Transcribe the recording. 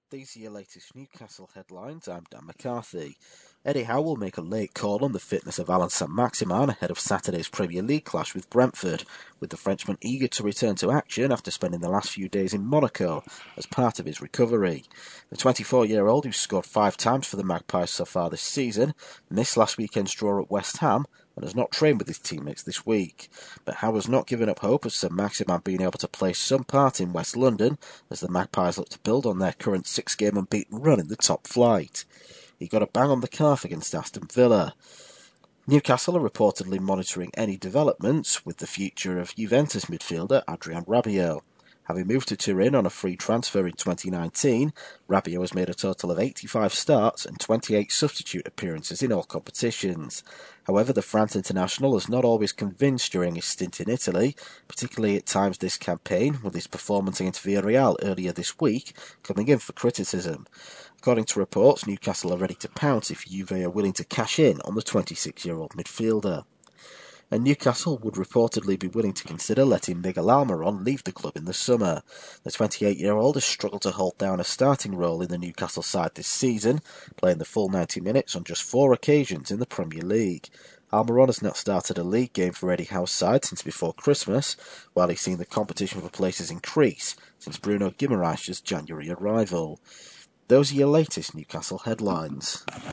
These are your latest Newcastle headlines. I'm Dan McCarthy. Eddie Howe will make a late call on the fitness of Allan Saint-Maximin ahead of Saturday's Premier League clash with Brentford, with the Frenchman eager to return to action after spending the last few days in Monaco as part of his recovery. The 24-year-old, who scored 5 times for the Magpies so far this season, missed last weekend's draw at West Ham and has not trained with his teammates this week. But Howe has not given up hope of Saint-Maximin being able to play some part in West London as the Magpies look to build on their current 6-game unbeaten run in the top flight. He got a bang on the calf against Aston Villa. Newcastle are reportedly monitoring any developments with the future of Juventus midfielder Adrien Rabiot. Having moved to Turin on a free transfer in 2019, Rabiot has made a total of 85 starts and 28 substitute appearances in all competitions. However, the France international has not always convinced during his stint in Italy, particularly at times this campaign, with his performance against Villarreal earlier this week coming in for criticism. According to reports, Newcastle are ready to pounce if Juve are willing to cash in on the 26-year-old midfielder. And Newcastle would reportedly be willing to consider letting Miguel Almiron leave the club in the summer. The 28-year-old has struggled to hold down a starting role in the Newcastle side this season, playing the full 90 minutes on just 4 occasions in the Premier League. Almiron has not started a league game for Eddie Howe's side since before Christmas, while he's seen the competition for places increase since Bruno Guimaraes' January arrival. Those are your latest Newcastle headlines.